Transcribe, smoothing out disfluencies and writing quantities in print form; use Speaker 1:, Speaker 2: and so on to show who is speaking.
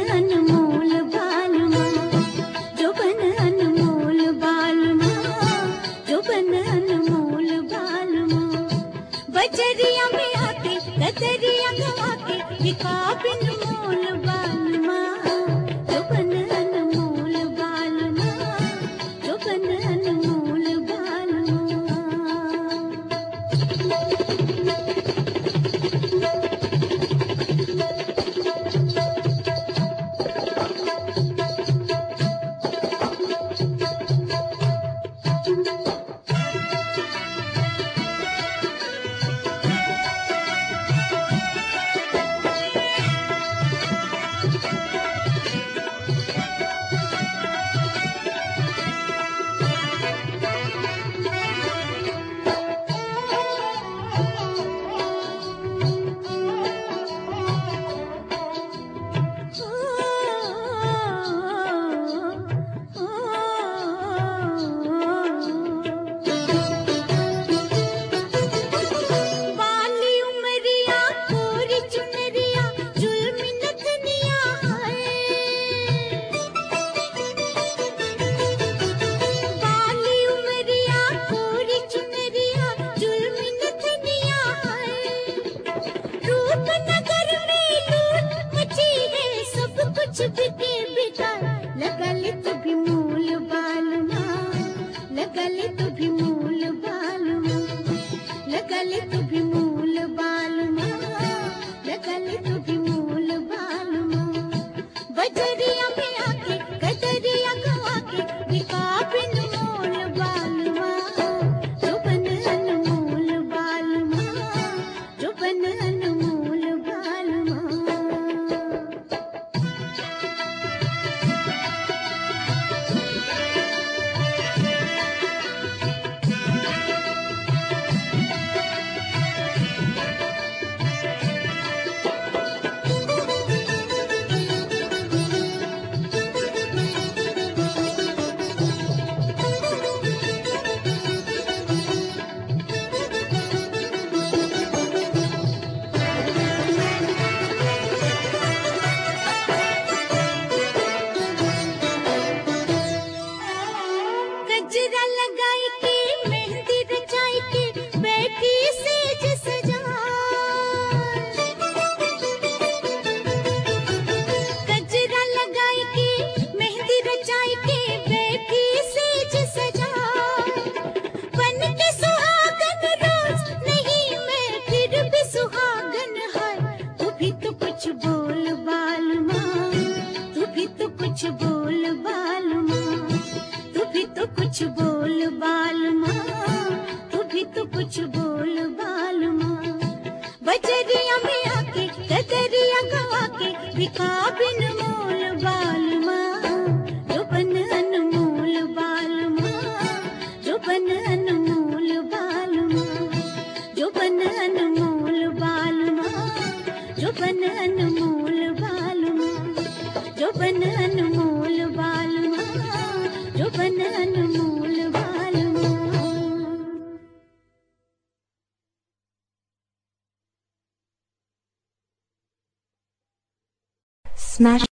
Speaker 1: अनमोल बालमा, जोबन अनमोल बालमा, जोबन अनमोल बालमा। बजरिया में आके कतरिया गवा के दिखा बिन मोल बालमा, जोबन अनमोल बालमा, जोबन अनमोल बालमा। लगले तो भी मूल बालमा, लगले तो भी मूल बालमा, लगले तो भी मूल बालमा, लगले तो भी मूल बालमा। बजरिया में आके कतरिया गवा के दिखा बिन मोल बालमा, जोबन अनमोल बालमा, जोबन अनमोल बालमा। गजरा लगाई के मेहंदी रचाई के बैठी सेज सजाए, गजरा लगाई के मेहंदी रचाई के बैठी सेज सजाए। बन के सुहागन रोज नहीं मैं फिर भी सुहागन है, तू भी तो कुछ बोल बालमा, तू भी तो कुछ बोल बालमा, तू भी तो कुछ बोल बालमा, तू भी तो कुछ बोल बालमा। बजरिया में आके कतरिया गवा के दिखा बिन मोल बालमा, जोबन अनमोल बालमा, जोबन अनमोल बालमा, जोबन अनमोल बालमा, जोबन अनमोल बालमा, जोबन अनमोल बालमा, जोबन अनमोल बालमा।
Speaker 2: Smash